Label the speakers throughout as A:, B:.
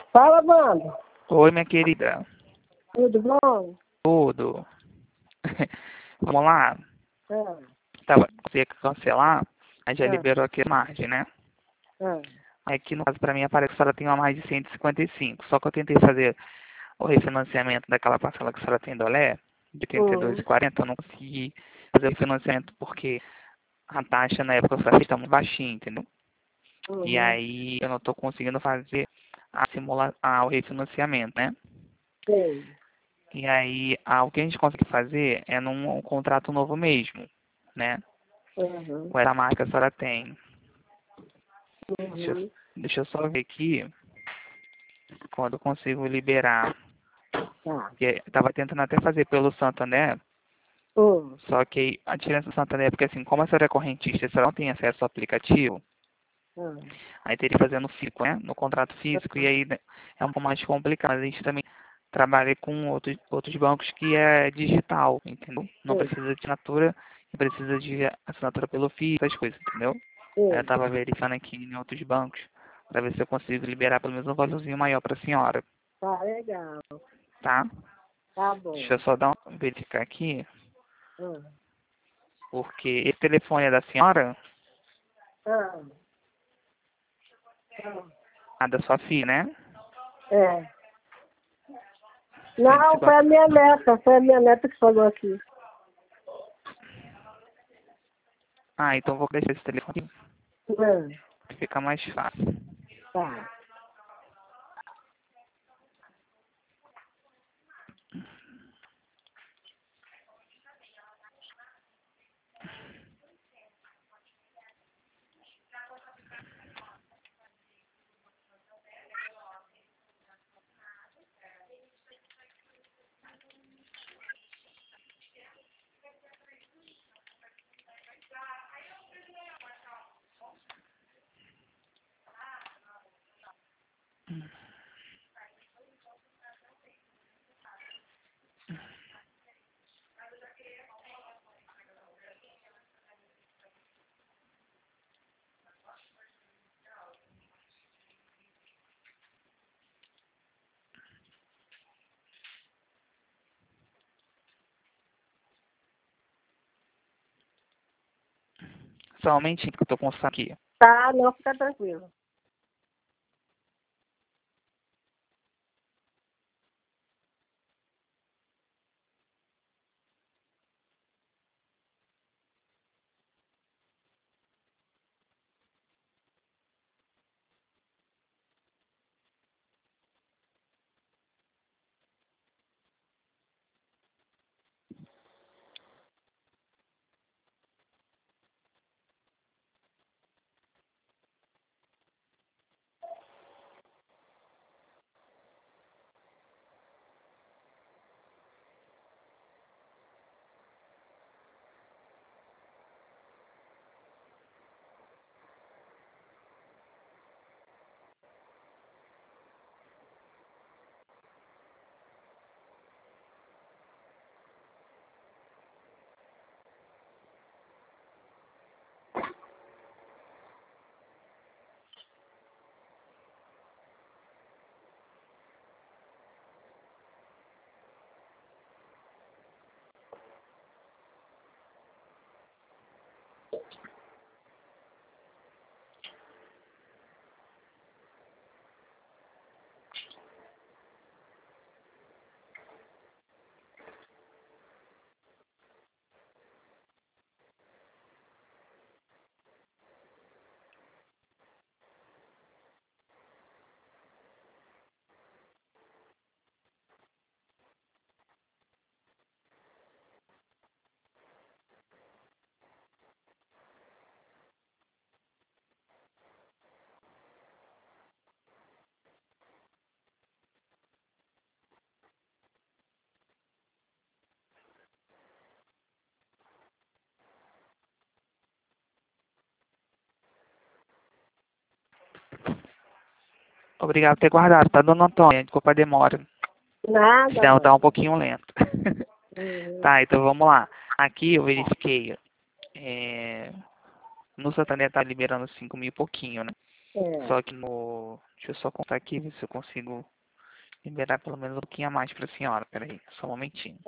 A: Fala, Wanda.
B: Oi, minha querida.
A: Tudo bom?
B: Tudo. Vamos lá.
A: Ah,
B: Você ia cancelar, aí já
A: ah,
B: liberou aqui a margem, né?
A: ah.
B: Aí aqui no caso pra mim aparece que a senhora tem uma margem de 155. Só que eu tentei fazer o refinanciamento daquela parcela que a senhora tem do Olé, de
A: Uhum.
B: 82,40, eu não consegui fazer o refinanciamento porque a taxa na época que eu fiz tá muito baixinha, entendeu? E
A: Uhum.
B: aí eu não tô conseguindo fazer o refinanciamento, né?
A: Sei.
B: E aí, o que a gente consegue fazer é num contrato novo mesmo, né?
A: Uhum.
B: Com essa marca que a senhora tem. Deixa, eu-
A: Uhum.
B: deixa eu só ver aqui quando eu consigo liberar.
A: Tá.
B: Porque eu tava tentando até fazer pelo Santander,
A: Uhum.
B: só que a diferença do Santander é porque assim, como a senhora é correntista, a senhora não tem acesso ao aplicativo,
A: Uhum.
B: aí teria que fazer no físico, né? No contrato físico, e aí né, é um pouco mais complicado. A gente também trabalha com outros bancos que é digital, entendeu? Não
A: Sei.
B: precisa de assinatura, e precisa de assinatura pelo físico, essas coisas, entendeu? Aí eu
A: Sei.
B: tava verificando aqui em outros bancos, para ver se eu consigo liberar pelo menos um valorzinho maior para a senhora,
A: Tá legal.
B: tá?
A: Tá
B: Deixa eu
A: bom.
B: só verificar aqui,
A: Uhum.
B: porque esse telefone é da senhora,
A: Ah, ah.
B: da sua filha, né?
A: É. Não, foi
B: 150.
A: a minha neta. Foi a minha neta que falou aqui.
B: Então vou deixar esse telefone aqui,
A: Uhum.
B: que fica mais fácil.
A: Tá.
B: Só um momentinho que eu tô com isso aqui.
A: Tá, não, fica tranquilo.
B: Obrigado por ter guardado, tá, dona Antônia? Desculpa a demora. O
A: Nada,
B: sistema tá um
A: Wanda.
B: pouquinho lento.
A: Uhum.
B: Tá, então vamos lá. Aqui eu verifiquei. No Santander tá liberando 5 mil e pouquinho, né?
A: É,
B: Só que no... Deixa eu só contar aqui, ver se eu consigo liberar pelo menos um pouquinho a mais pra senhora. Peraí, só um momentinho.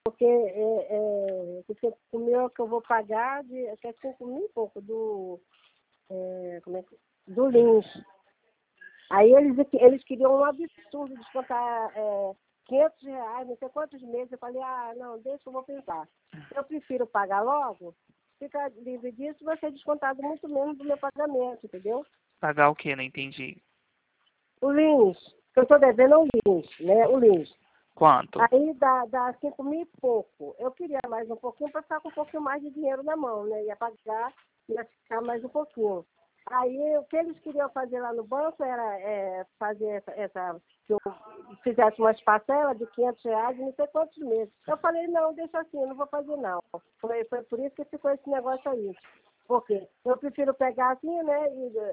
A: porque o meu que eu vou pagar acho que é 5 mil e pouco como é do Lins. Aí eles queriam um absurdo descontar R$ 500, não sei quantos meses. Eu falei, não, deixa, eu vou pensar. Eu prefiro pagar logo, fica livre disso, vai ser descontado muito menos do meu pagamento, entendeu?
B: Pagar o quê? Não entendi.
A: O Lins, que eu estou devendo ao Lins, né? O Lins.
B: Quanto?
A: Aí dá 5 mil e pouco. Eu queria mais um pouquinho para ficar com um pouquinho mais de dinheiro na mão, né? Ia pagar, ia ficar mais um pouquinho. Aí o que eles queriam fazer lá no banco era fazer que eu fizesse umas parcelas de R$ 500 não sei quantos meses. Eu falei, não, deixa assim, eu não vou fazer não. Foi por isso que ficou esse negócio aí. Porque eu prefiro pegar assim, né,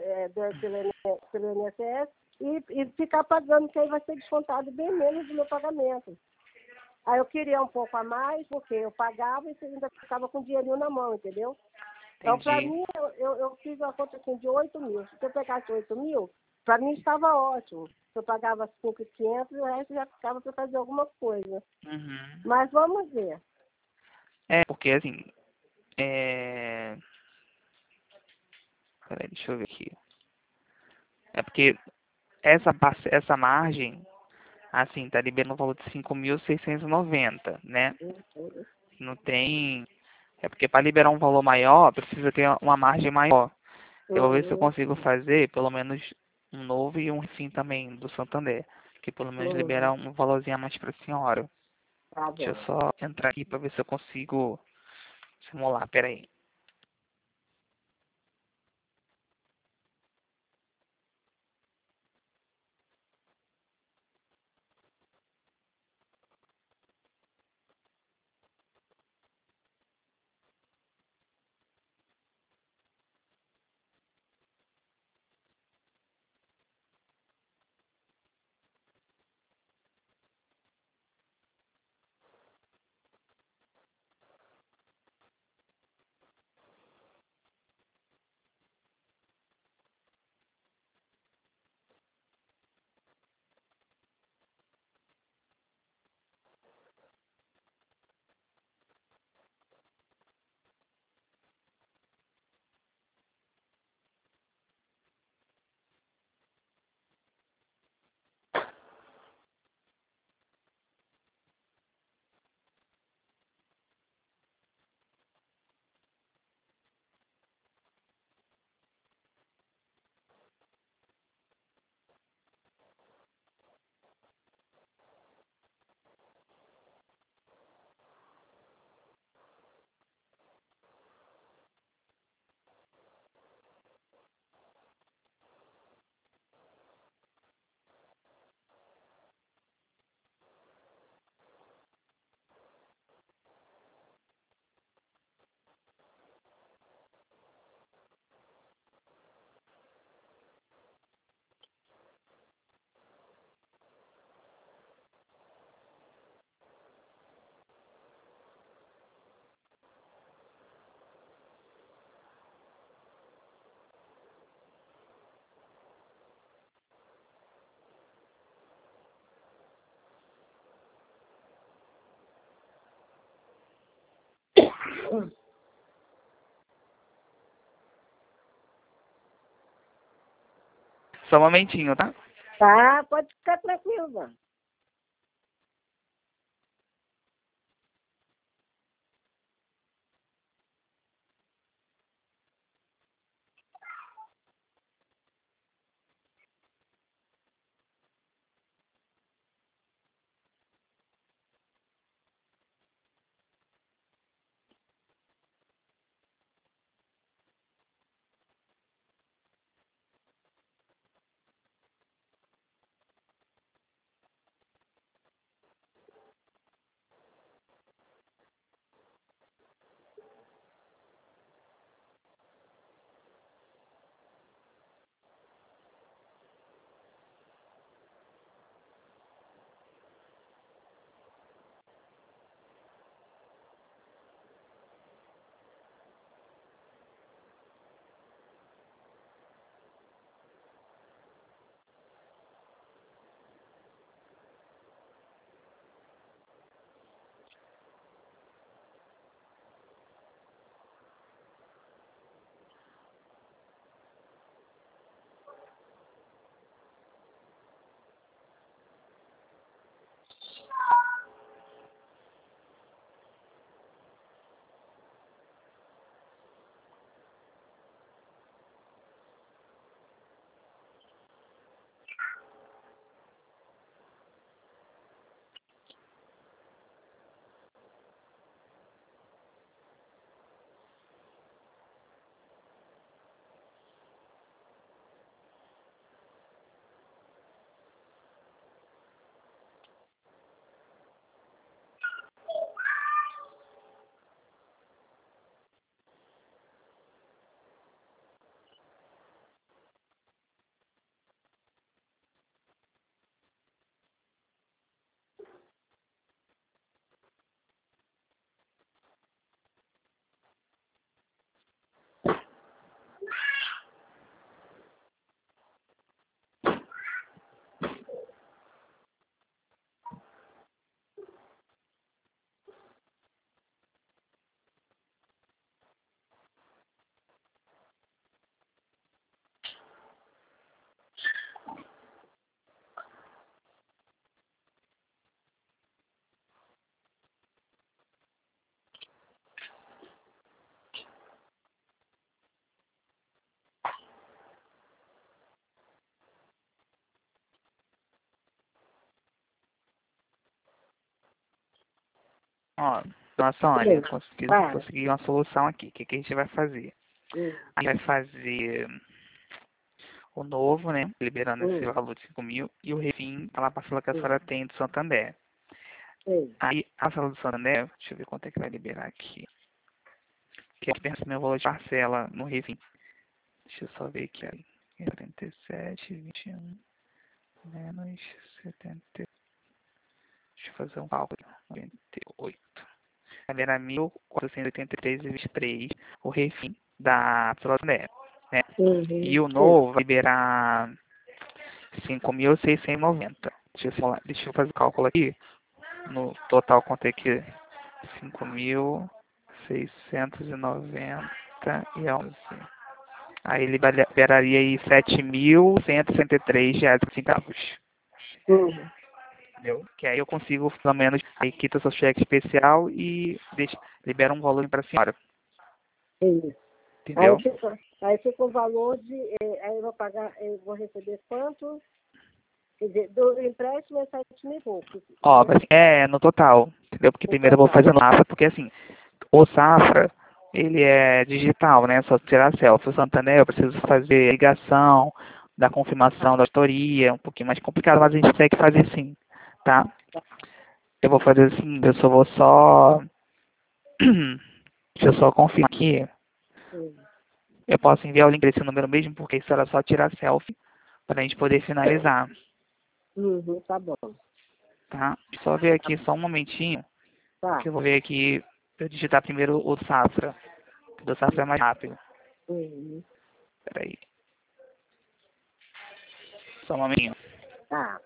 A: pelo INSS e ficar pagando, que aí vai ser descontado bem menos do meu pagamento. Aí eu queria um pouco a mais, porque eu pagava e ainda ficava com dinheirinho na mão, entendeu? Então, para
B: Entendi.
A: mim, eu fiz uma conta assim de 8 mil. Se eu pegasse 8 mil, para mim estava ótimo. Se eu pagava 5.500, o resto já ficava para fazer alguma coisa.
B: Uhum.
A: Mas vamos ver.
B: É, porque assim, peraí, deixa eu ver aqui. É porque essa margem, assim, tá liberando o valor de 5.690, né? Não tem... É porque para liberar um valor maior, precisa ter uma margem maior. Eu vou ver se eu
A: Uhum,
B: consigo fazer pelo menos um novo e um fim também do Santander. Que pelo menos liberar
A: uhum.
B: um valorzinho a mais pra senhora.
A: Tá
B: Deixa eu
A: bom.
B: só entrar aqui pra ver se eu consigo simular, peraí. Só um momentinho, tá?
A: Tá, pode ficar tranquilo, mano.
B: Ó, dona Sônia,
A: Sim. Para.
B: consegui uma solução aqui. O que que a gente vai fazer?
A: Hum,
B: A gente vai fazer o novo, né? Liberando esse
A: hum,
B: valor de 5 mil e o refim, aquela parcela que a
A: hum.
B: senhora tem do Santander.
A: Sei.
B: Aí, a parcela do Santander, deixa eu ver quanto é que vai liberar aqui. Que aqui pensa meu valor de parcela no refim. Deixa eu só ver aqui. Aí. 47,21 menos 70. Deixa eu fazer um cálculo. 98. Era 1.483,23 o refim da Santander, né?
A: Uhum.
B: E o
A: Sei.
B: novo vai liberar 5.690. Deixa eu fazer o cálculo aqui. No total, quanto é que 5.690 e 11. Aí ele liberaria aí R$ 7.163,50.
A: Uhum.
B: Entendeu? Que aí eu consigo, pelo menos, aí quita seu cheque especial e libera um valor para a senhora.
A: Isso.
B: Entendeu?
A: Aí fica o valor de. Aí eu vou pagar, eu vou receber quanto? Quer dizer, do empréstimo é 7 mil e pouco,
B: Ó,
A: né?
B: no total. Entendeu? Porque
A: No
B: primeiro eu vou
A: total.
B: fazer no Safra, porque assim, o Safra, ele é digital, né? Só tirar selfie. O Santander, eu preciso fazer ligação, da confirmação da autoria, um pouquinho mais complicado, mas a gente consegue fazer sim, tá? Eu vou fazer assim, eu só vou só. Deixa eu só confirmar aqui.
A: Hum.
B: Eu posso enviar o link desse número mesmo, porque isso era só tirar selfie para a gente poder finalizar,
A: Uhum, tá bom.
B: tá? Só ver aqui só um momentinho, que
A: Tá.
B: eu vou ver aqui, eu digitar primeiro o Safra, que o do Safra é mais rápido.
A: Uhum.
B: Peraí, só um momentinho.
A: Tá.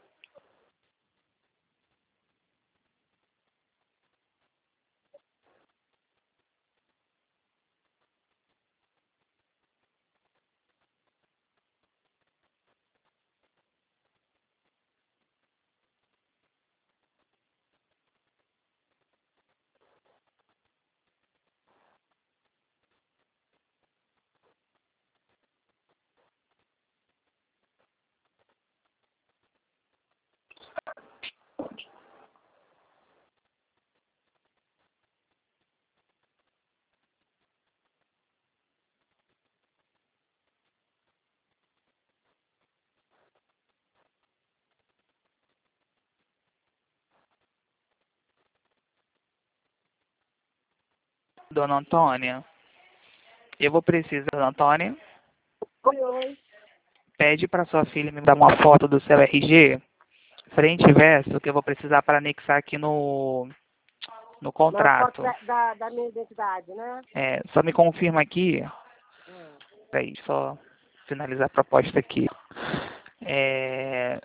B: Dona Antônia, eu vou precisar, Dona Antônia,
A: Oi, oi.
B: pede para sua filha me dar uma foto do seu RG, frente e verso, que eu vou precisar para anexar aqui no
A: Na foto
B: contrato.
A: da minha identidade, né?
B: É, só me confirma aqui.
A: Hum.
B: Peraí, só finalizar a proposta aqui. É,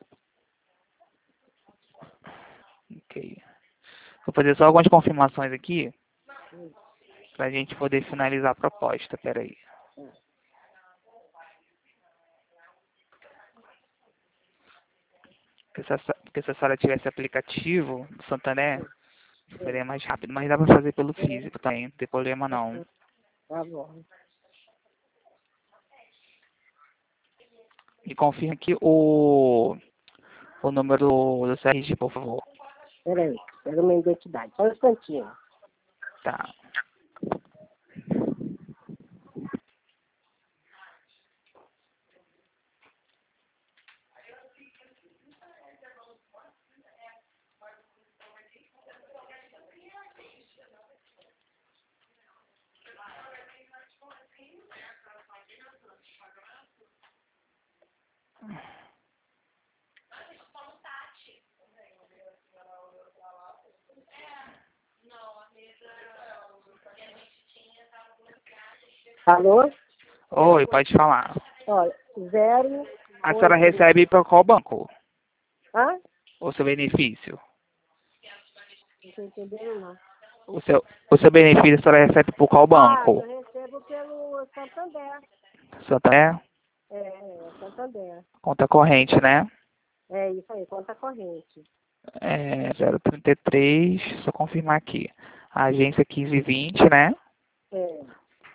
B: ok. Vou fazer só algumas confirmações aqui
A: Hum.
B: para a gente poder finalizar a proposta. Peraí.
A: Hum.
B: Porque se a senhora tivesse aplicativo do Santander,
A: Hum.
B: seria mais rápido. Mas dá para fazer pelo
A: Hum.
B: físico também, não tem problema não.
A: Hum. Tá bom.
B: Me confirma aqui o número do CRG, por favor.
A: Peraí. Pega minha identidade. Só um instantinho.
B: Tá.
A: Alô?
B: Oi, pode falar.
A: Olha, 0,
B: A senhora
A: 8.
B: recebe para qual banco?
A: Hã?
B: O seu benefício?
A: Não tô entendendo, não.
B: O seu benefício a senhora recebe por qual
A: Ah,
B: banco?
A: eu recebo pelo Santander.
B: Santander?
A: Santander.
B: Conta corrente, né?
A: É isso aí, conta corrente.
B: É 033, só confirmar aqui. A agência 1520, né?
A: É,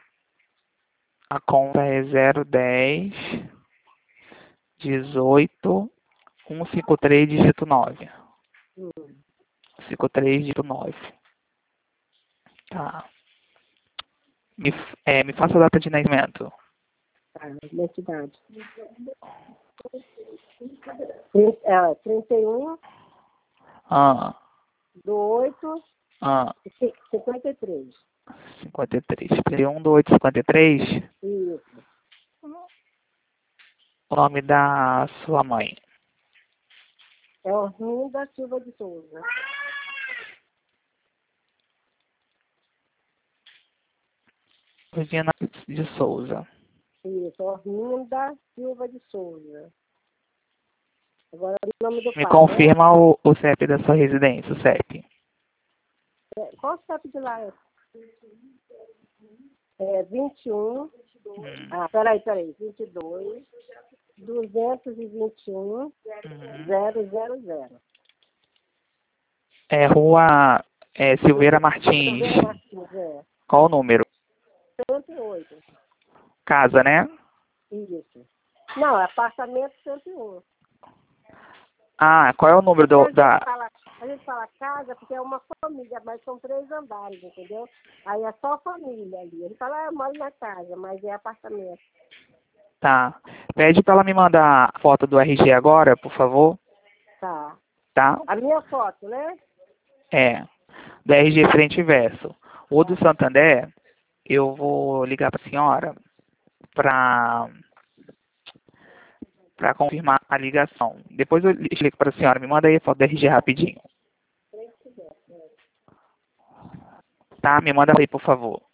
B: A conta é 010 18 153 dígito 9.
A: hum,
B: 53 dígito 9. Tá. Me faça a data de nascimento.
A: Tá, identidade. 31
B: Ah,
A: do 8,
B: ah,
A: 53.
B: 53. 31/8/53.
A: Isso.
B: O nome da sua mãe.
A: É Orminda Silva de Souza.
B: Regina de Souza.
A: Isso, Orminda Silva de Souza. Agora o nome do
B: Me
A: pai,
B: confirma o CEP da sua residência, o CEP.
A: né? Qual o CEP de lá? É 21. Peraí. 22. 221. 000.
B: É Rua Silveira Martins.
A: Silveira Martins,
B: Qual o número?
A: 108.
B: Casa, né?
A: Isso. Não, é apartamento 101.
B: Ah, qual é o número
A: A gente fala casa porque é uma família, mas são 3 andares, entendeu? Aí é só família ali. A gente fala, eu moro na casa, mas é apartamento.
B: Tá. Pede pra ela me mandar a foto do RG agora, por favor.
A: Tá.
B: Tá?
A: A minha foto, né?
B: É. Do RG frente e verso. O do Santander, eu vou ligar pra senhora pra confirmar a ligação. Depois eu explico para a senhora. Me manda aí a foto do RG rapidinho. Tá? Me manda aí, por favor.